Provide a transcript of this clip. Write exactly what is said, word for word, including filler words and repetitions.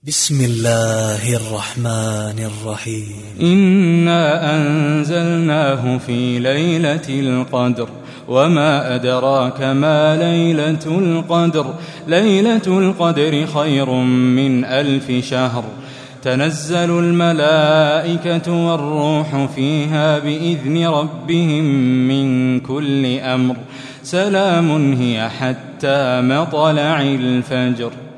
بسم الله الرحمن الرحيم. إنا أنزلناه في ليلة القدر وما أدراك ما ليلة القدر ليلة القدر خير من ألف شهر تنزل الملائكة والروح فيها بإذن ربهم من كل أمر سلام هي حتى مطلع الفجر.